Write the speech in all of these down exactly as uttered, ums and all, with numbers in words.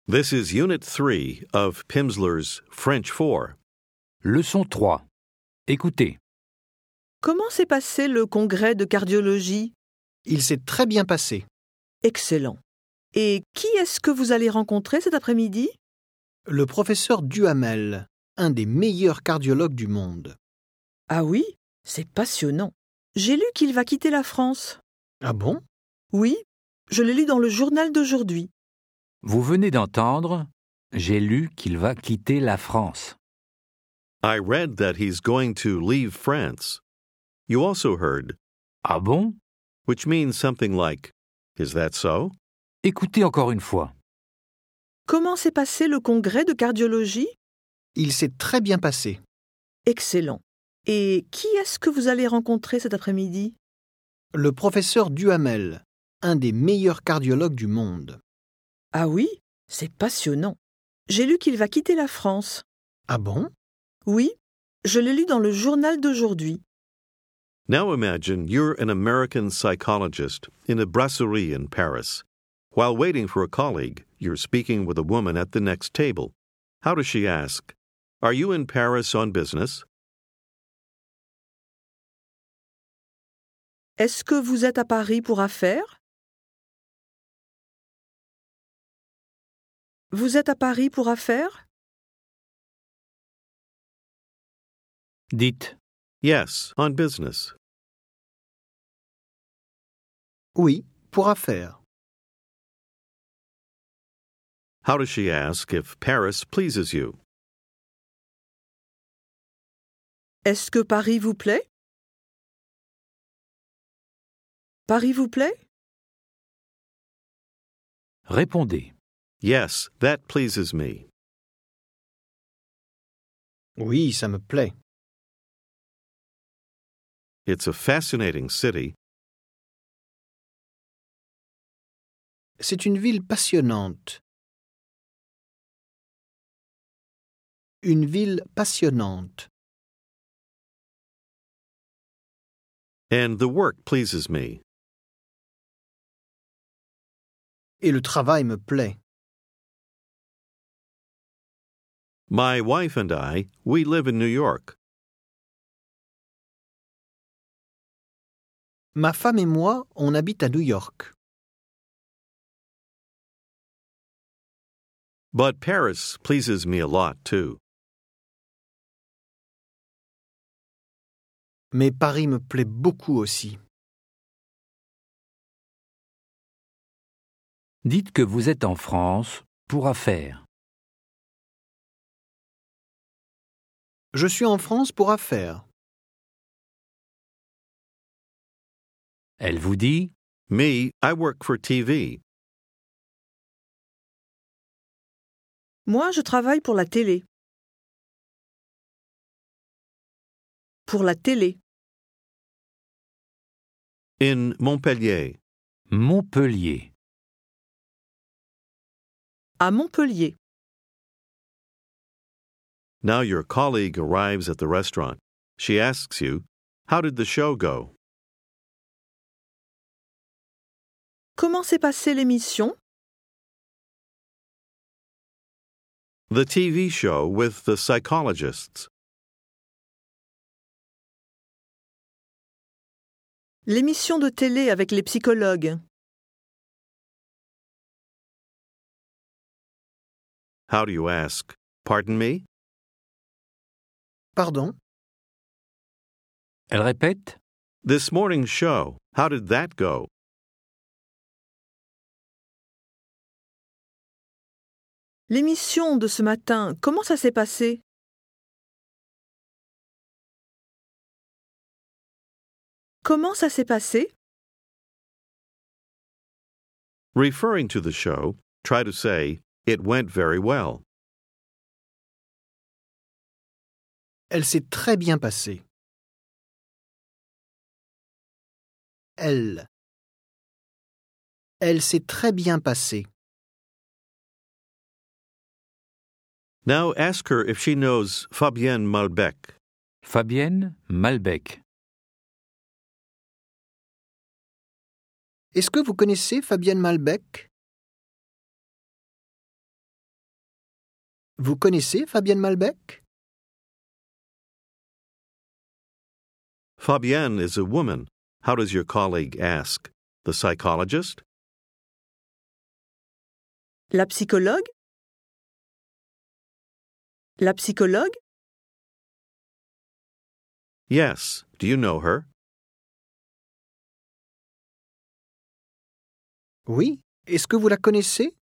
This is Unit three of Pimsleur's French four. Leçon trois. Écoutez. Comment s'est passé le congrès de cardiologie? Il s'est très bien passé. Excellent. Et qui est-ce que vous allez rencontrer cet après-midi? Le professeur Duhamel, un des meilleurs cardiologues du monde. Ah oui, c'est passionnant. J'ai lu qu'il va quitter la France. Ah bon? Oui, je l'ai lu dans le journal d'aujourd'hui. Vous venez d'entendre « J'ai lu qu'il va quitter la France ». I read that he's going to leave France. You also heard, Ah bon? which means something like, is that so? Écoutez encore une fois. Comment s'est passé le congrès de cardiologie? Il s'est très bien passé. Excellent. Et qui est-ce que vous allez rencontrer cet après-midi? Le professeur Duhamel, un des meilleurs cardiologues du monde. Ah oui, c'est passionnant. J'ai lu qu'il va quitter la France. Ah bon? Oui, je l'ai lu dans le journal d'aujourd'hui. Now imagine you're an American psychologist in a brasserie in Paris. While waiting for a colleague, you're speaking with a woman at the next table. How does she ask? Are you in Paris on business? Est-ce que vous êtes à Paris pour affaires? Vous êtes à Paris pour affaires? Dites. Yes, on business. Oui, pour affaires. How does she ask if Paris pleases you? Est-ce que Paris vous plaît? Paris vous plaît? Répondez. Yes, that pleases me. Oui, ça me plaît. It's a fascinating city. C'est une ville passionnante. Une ville passionnante. And the work pleases me. Et le travail me plaît. My wife and I, we live in New York. Ma femme et moi, on habite à New York. But Paris pleases me a lot, too. Mais Paris me plaît beaucoup aussi. Dites que vous êtes en France pour affaires. Je suis en France pour affaires. Elle vous dit Me, I work for T V. Moi, je travaille pour la télé. Pour la télé. In Montpellier. Montpellier. À Montpellier. Now your colleague arrives at the restaurant. She asks you, how did the show go? Comment s'est passée l'émission? The T V show with the psychologists. L'émission de télé avec les psychologues. How do you ask? Pardon me? Pardon? Elle répète This morning's show, how did that go? L'émission de ce matin, comment ça s'est passé? Comment ça s'est passé? Referring to the show, try to say, it went very well. Elle s'est très bien passée. Elle. Elle s'est très bien passée. Now ask her if she knows Fabienne Malbec. Fabienne Malbec. Est-ce que vous connaissez Fabienne Malbec? Vous connaissez Fabienne Malbec? Fabienne is a woman. How does your colleague ask? The psychologist? La psychologue? La psychologue? Yes. Do you know her? Oui. Est-ce que vous la connaissez?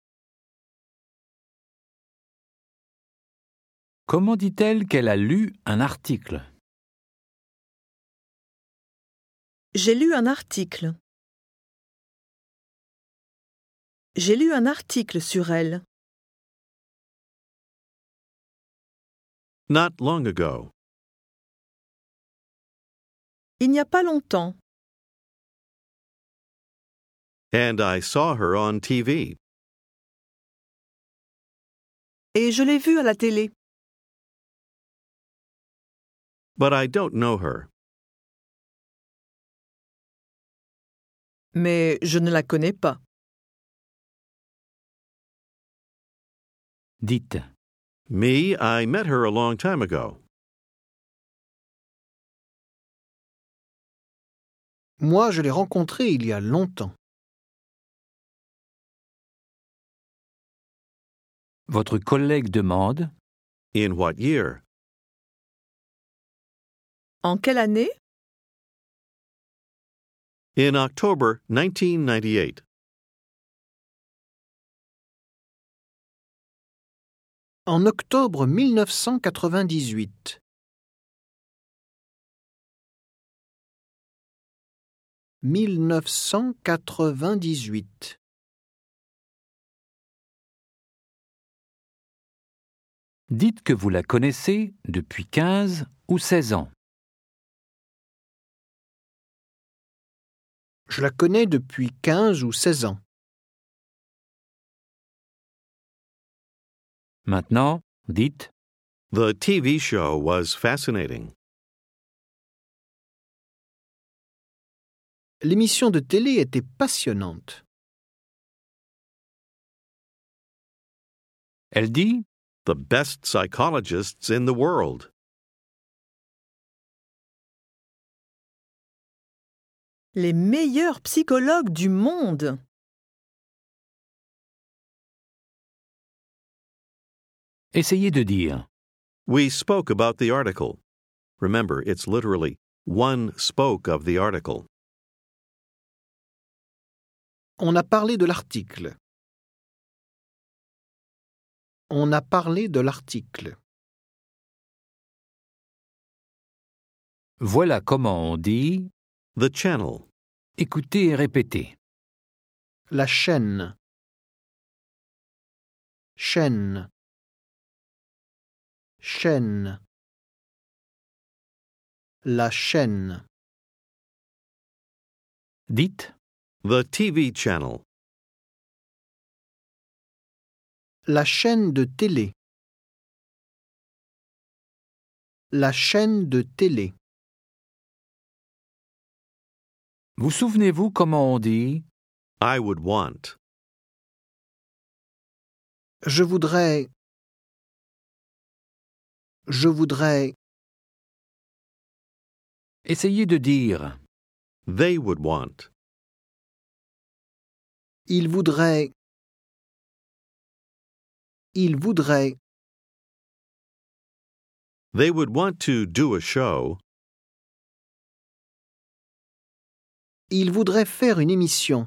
Comment dit-elle qu'elle a lu un article? J'ai lu un article. J'ai lu un article sur elle. Not long ago. Il n'y a pas longtemps. And I saw her on T V. Et je l'ai vue à la télé. But I don't know her. Mais je ne la connais pas. Dites. Me, I met her a long time ago. Moi, je l'ai rencontrée il y a longtemps. Votre collègue demande. In what year? En quelle année? In October nineteen ninety-eight. En octobre mille neuf cent quatre-vingt-dix-huit. mille neuf cent quatre-vingt-dix-huit. Dites que vous la connaissez depuis quinze ou seize ans. Je la connais depuis quinze ou seize ans. Maintenant, dites. The T V show was fascinating. L'émission de télé était passionnante. Elle dit. The best psychologists in the world. Les meilleurs psychologues du monde. Essayez de dire. We spoke about the article. Remember, it's literally one spoke of the article. On a parlé de l'article. On a parlé de l'article. Voilà comment on dit. The channel. Écoutez et répétez. La chaîne. Chaîne. Chaîne. La chaîne. Dites. The T V channel. La chaîne de télé. La chaîne de télé. Vous souvenez-vous comment on dit? I would want. Je voudrais. Je voudrais. Essayez de dire. They would want. Il voudrait. Il voudrait. They would want to do a show. Il voudrait faire une émission.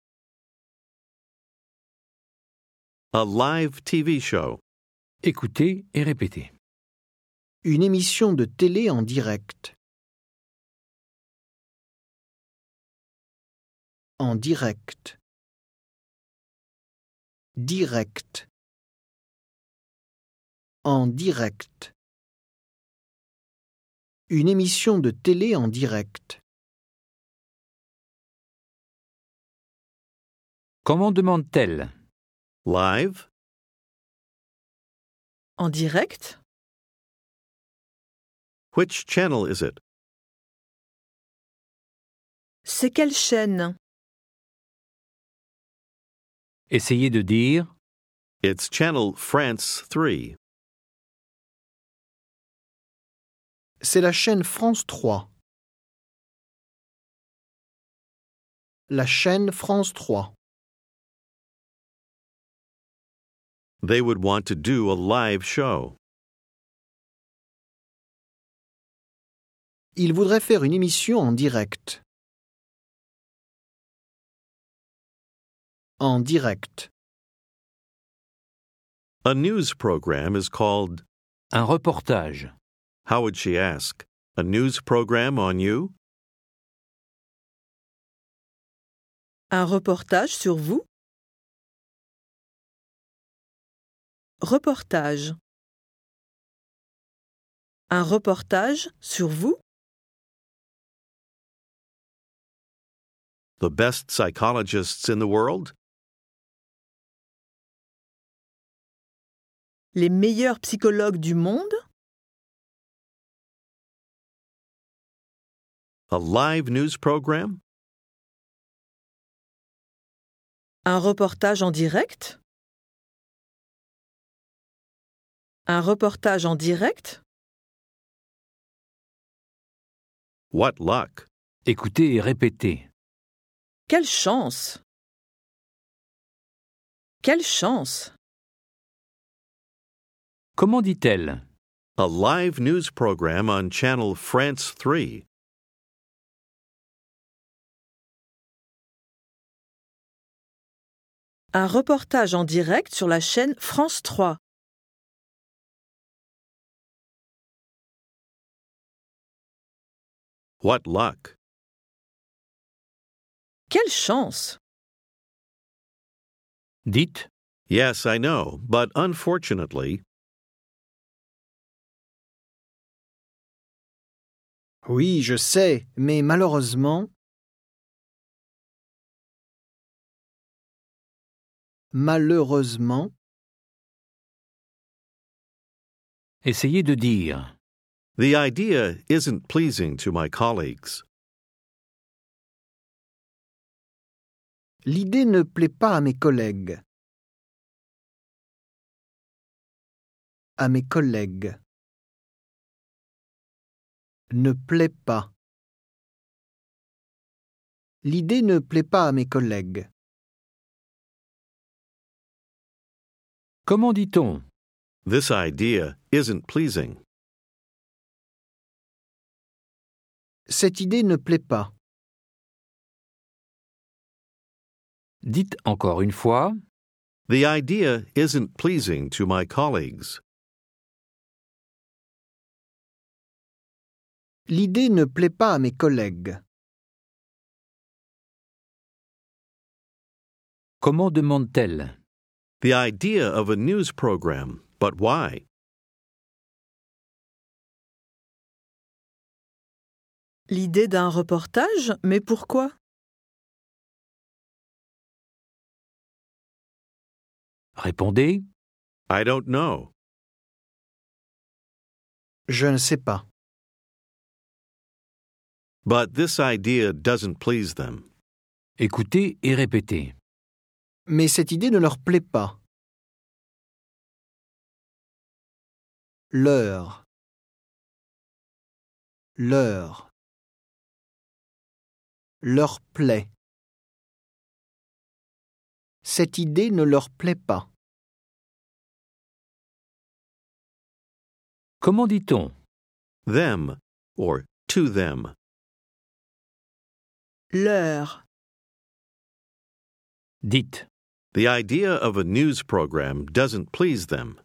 A live T V show. Écoutez et répétez. Une émission de télé en direct. En direct. Direct. En direct. Une émission de télé en direct. Comment demande-t-elle? Live? En direct? Which channel is it? C'est quelle chaîne? Essayez de dire. It's channel France three. C'est la chaîne France trois. La chaîne France trois. They would want to do a live show. Il voudrait faire une émission en direct. En direct. A news program is called. Un reportage. How would she ask? A news program on you? Un reportage sur vous? Reportage. Un reportage sur vous? The best psychologists in the world? Les meilleurs psychologues du monde? A live news program? Un reportage en direct? Un reportage en direct? What luck! Écoutez et répétez. Quelle chance! Quelle chance! Comment dit-elle? A live news program on channel France three. Un reportage en direct sur la chaîne France trois. What luck! Quelle chance! Dites. Yes, I know, but unfortunately. Oui, je sais, mais malheureusement... Malheureusement... Essayez de dire. The idea isn't pleasing to my colleagues. L'idée ne plaît pas à mes collègues. À mes collègues. Ne plaît pas. L'idée ne plaît pas à mes collègues. Comment dit-on? This idea isn't pleasing. Cette idée ne plaît pas. Dites encore une fois. The idea isn't pleasing to my colleagues. L'idée ne plaît pas à mes collègues. Comment demande-t-elle? The idea of a news program, but why? L'idée d'un reportage, mais pourquoi? Répondez. I don't know. Je ne sais pas. But this idea doesn't please them. Écoutez et répétez. Mais cette idée ne leur plaît pas. Leur. Leur. Leur plaît. Cette idée ne leur plaît pas. Comment dit-on? Them, or to them. Leur. Dites. The idea of a news program doesn't please them.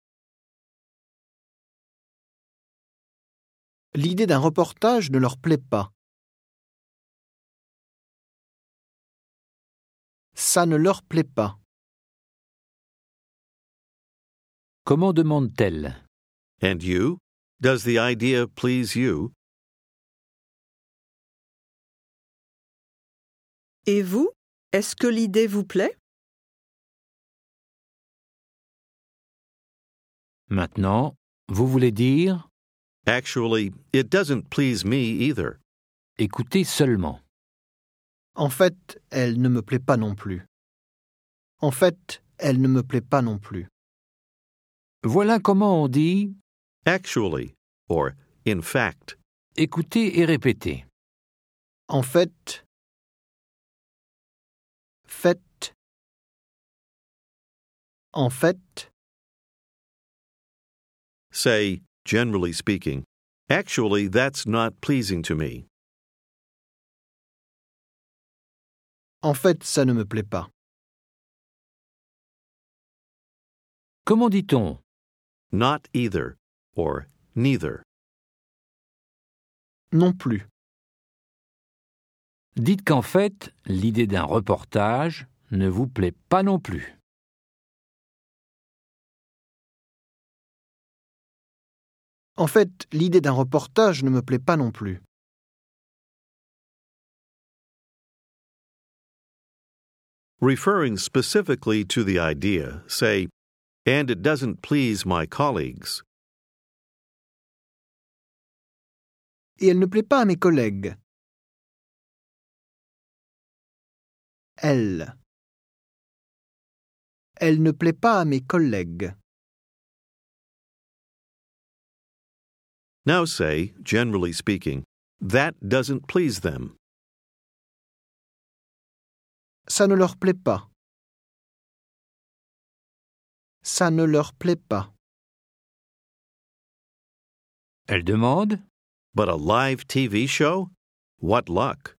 L'idée d'un reportage ne leur plaît pas. Ça ne leur plaît pas. Comment demande-t-elle? And you? Does the idea please you? Et vous? Est-ce que l'idée vous plaît? Maintenant, vous voulez dire? Actually, it doesn't please me either. Écoutez seulement. En fait, elle ne me plaît pas non plus. En fait, Elle ne me plaît pas non plus. Voilà comment on dit Actually, or in fact. écoutez et répétez. En fait, fait, en fait, Say, generally speaking, actually, that's not pleasing to me. en fait, ça ne me plaît pas. Comment dit-on Not either, or neither. Non plus. Dites qu'en fait, l'idée d'un reportage ne vous plaît pas non plus. En fait, l'idée d'un reportage ne me plaît pas non plus. Referring specifically to the idea, say, and it doesn't please my colleagues. Et elle ne plaît pas à mes collègues. Elle. Elle ne plaît pas à mes collègues. Now say, generally speaking, that doesn't please them. Ça ne leur plaît pas. Ça ne leur plaît pas. Elle demande But a live T V show? What luck.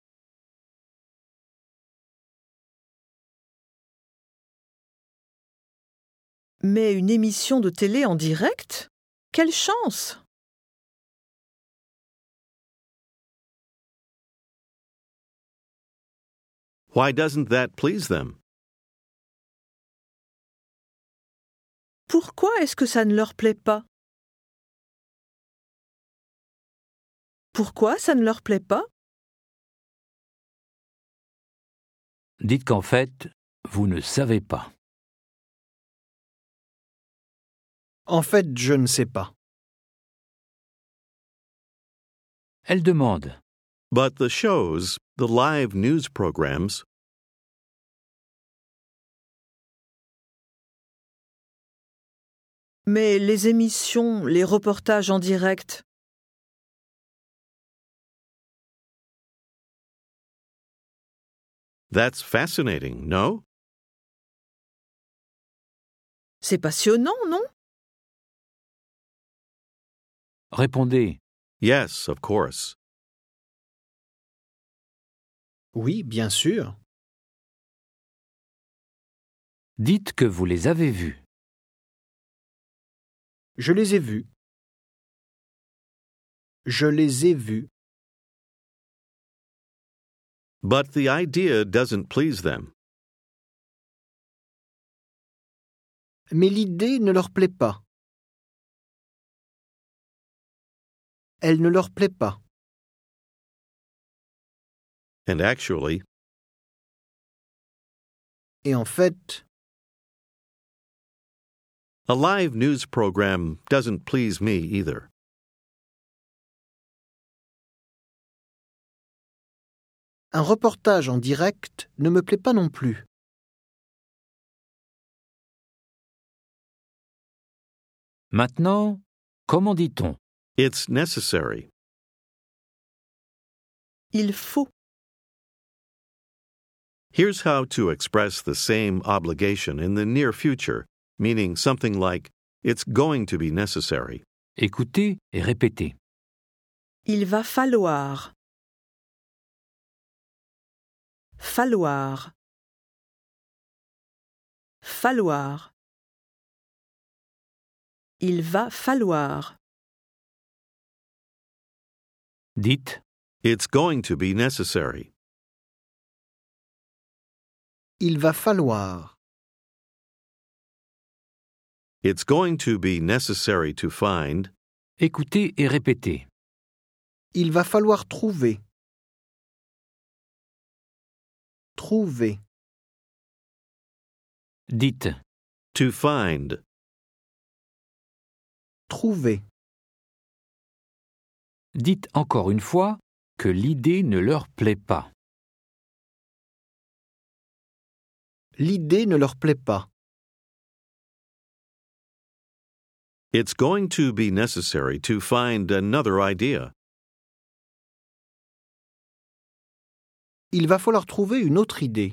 Mais une émission de télé en direct? Quelle chance! Why doesn't that please them? Pourquoi est-ce que ça ne leur plaît pas? Pourquoi ça ne leur plaît pas? Dites qu'en fait, vous ne savez pas. En fait, je ne sais pas. Elle demande But the shows, the live news programs, Mais les émissions, les reportages en direct? that's fascinating, no? C'est passionnant, non? Répondez Yes, of course. Oui, bien sûr. Dites que vous les avez vus. Je les ai vus. Je les ai vus. But the idea doesn't please them. Mais l'idée ne leur plaît pas. Elle ne leur plaît pas. And actually, Et en fait, a live news program doesn't please me either. un reportage en direct ne me plaît pas non plus. Maintenant, comment dit-on It's necessary. Il faut. Here's how to express the same obligation in the near future, meaning something like, it's going to be necessary. Écoutez et répétez. Il va falloir. Falloir. Falloir. Il va falloir. Dites It's going to be necessary. Il va falloir. It's going to be necessary to find. Écoutez et répétez. Il va falloir trouver. Trouver. Dites To find. Trouver. Dites encore une fois que l'idée ne leur plaît pas. L'idée ne leur plaît pas. It's going to be necessary to find another idea. Il va falloir trouver une autre idée.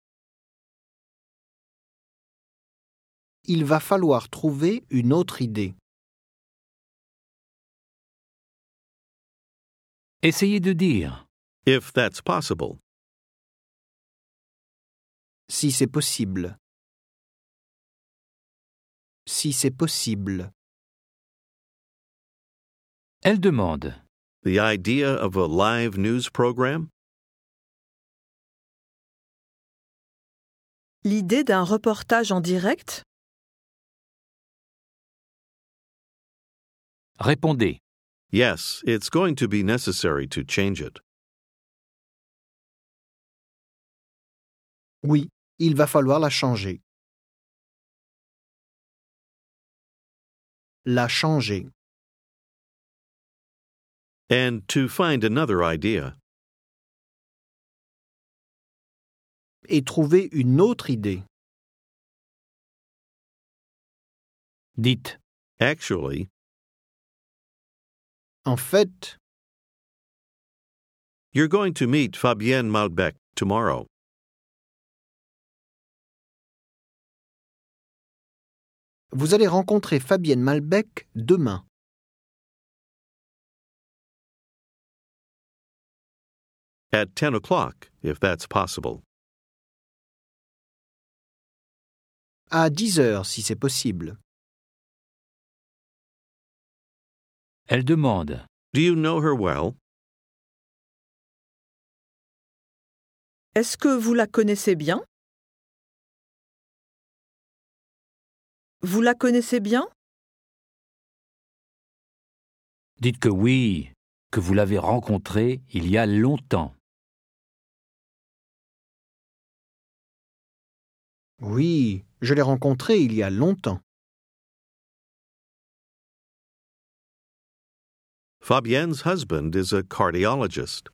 Il va falloir trouver une autre idée. Essayez de dire. If that's possible. Si c'est possible. Si c'est possible. Elle demande. The idea of a live news program? L'idée d'un reportage en direct? Répondez. Yes, it's going to be necessary to change it. Oui, il va falloir la changer. La changer. And to find another idea. Et trouver une autre idée. Dites. Actually, En fait, you're going to meet Fabienne Malbec tomorrow. vous allez rencontrer Fabienne Malbec demain. At ten o'clock, if that's possible. À dix heures, si c'est possible. Elle demande. Do you know her well? Est-ce que vous la connaissez bien? Vous la connaissez bien? Dites que oui, que vous l'avez rencontrée il y a longtemps. Oui, je l'ai rencontrée il y a longtemps. Fabienne's husband is a cardiologist.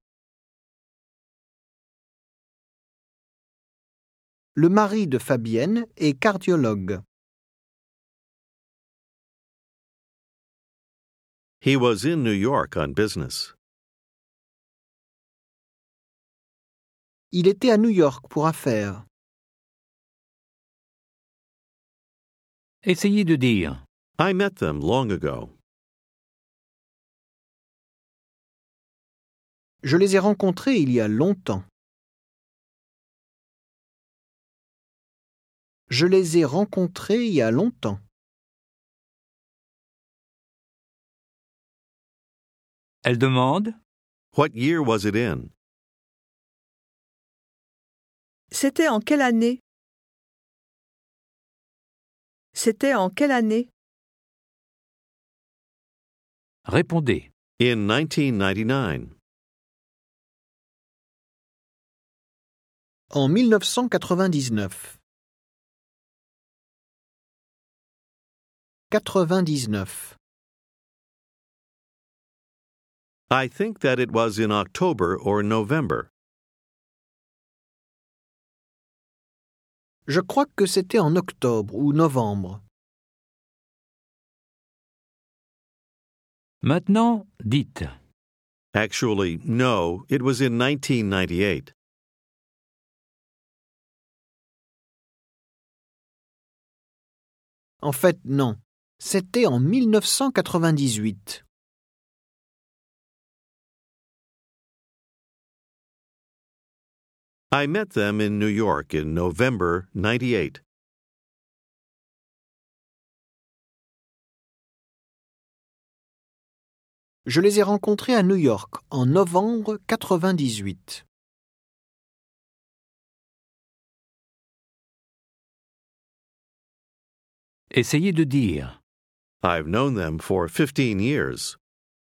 Le mari de Fabienne est cardiologue. He was in New York on business. Il était à New York pour affaires. Essayez de dire. I met them long ago. Je les ai rencontrés il y a longtemps. Je les ai rencontrés il y a longtemps. Elle demande. What year was it in? C'était en quelle année? C'était en quelle année? Répondez. In nineteen ninety-nine. En mille neuf cent quatre-vingt-dix-neuf. quatre-vingt-dix-neuf. I think that it was in October or November. Je crois que c'était en octobre ou novembre. Maintenant, dites. Actually, no, it was in nineteen ninety-eight. En fait, non. C'était en mille neuf cent quatre-vingt-dix-huit. I met them in New York in November ninety-eight. Je les ai rencontrés à New York en novembre quatre-vingt-dix-huit. Essayez de dire. I've known them for fifteen years.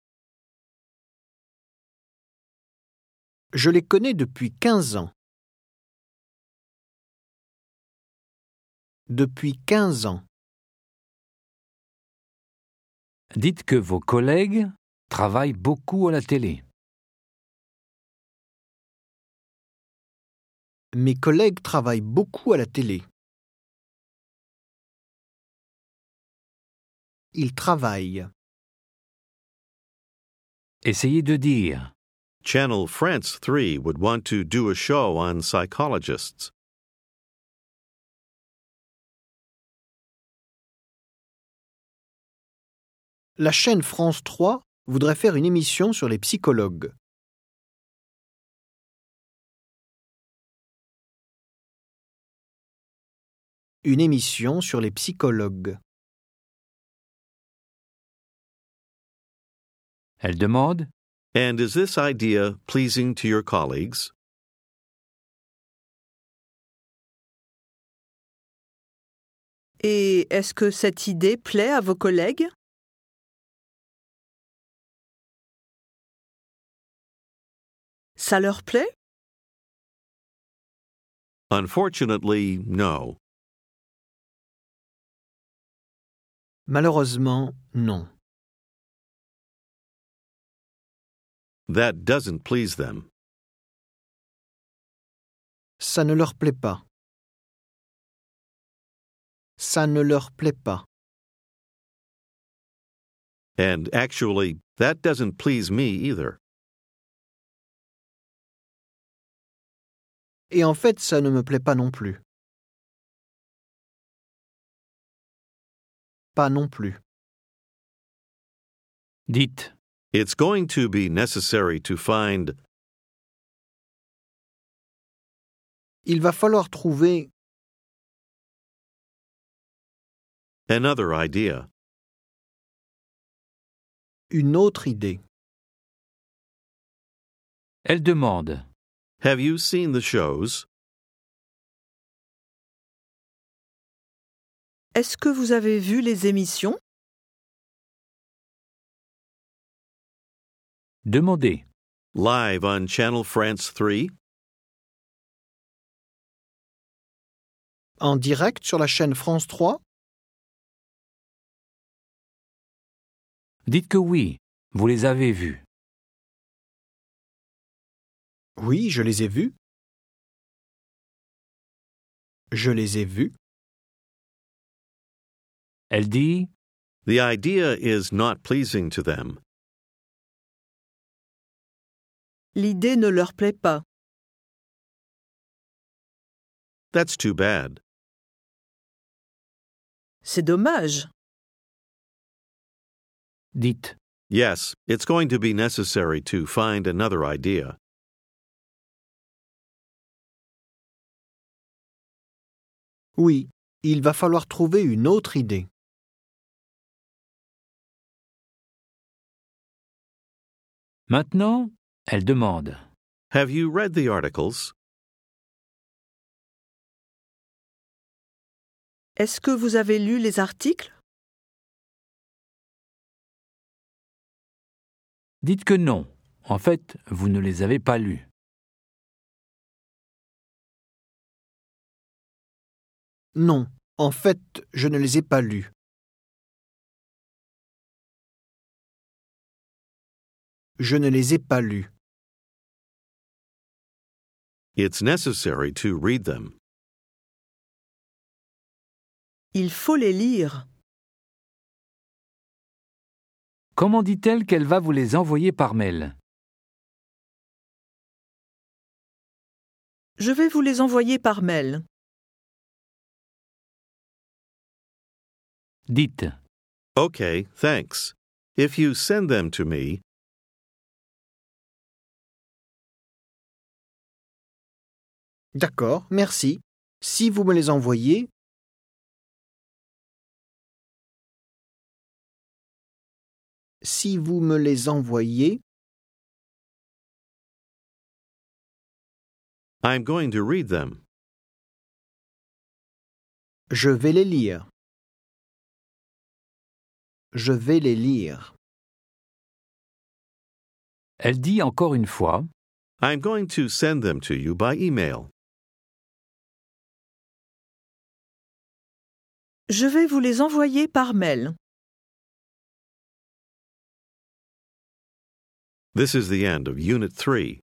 Je les connais depuis quinze ans. Depuis quinze ans. Dites que vos collègues travaillent beaucoup à la télé. Mes collègues travaillent beaucoup à la télé. Il travaille. Essayez de dire Channel France three would want to do a show on psychologists. La chaîne France trois voudrait faire une émission sur les psychologues. Une émission sur les psychologues. Elle demande And is this idea pleasing to your colleagues? Et est-ce que cette idée plaît à vos collègues? Ça leur plaît? Unfortunately, no. Malheureusement, non. That doesn't please them. Ça ne leur plaît pas. Ça ne leur plaît pas. And actually, that doesn't please me either. Et en fait, ça ne me plaît pas non plus. Pas non plus. dites It's going to be necessary to find. Il va falloir trouver Another idea. une autre idée. Elle demande Have you seen the shows? Est-ce que vous avez vu les émissions? Demandez Live on Channel France three? En direct sur la chaîne France trois? Dites que oui, vous les avez vus. Oui, je les ai vus. Je les ai vus. Elle dit The idea is not pleasing to them. L'idée ne leur plaît pas. That's too bad. C'est dommage. dites Yes, it's going to be necessary to find another idea. Oui, il va falloir trouver une autre idée. Maintenant, elle demande Have you read the articles? Est-ce que vous avez lu les articles? Dites que non. En fait, vous ne les avez pas lus. Non, en fait, je ne les ai pas lus. Je ne les ai pas lus. It's necessary to read them. Il faut les lire. Comment dit-elle qu'elle va vous les envoyer par mail? Je vais vous les envoyer par mail. Dites Okay, thanks. If you send them to me, D'accord, merci. Si vous me les envoyez, si vous me les envoyez, I'm going to read them. je vais les lire. Je vais les lire. Elle dit encore une fois I'm going to send them to you by email. Je vais vous les envoyer par mail. This is the end of Unit three.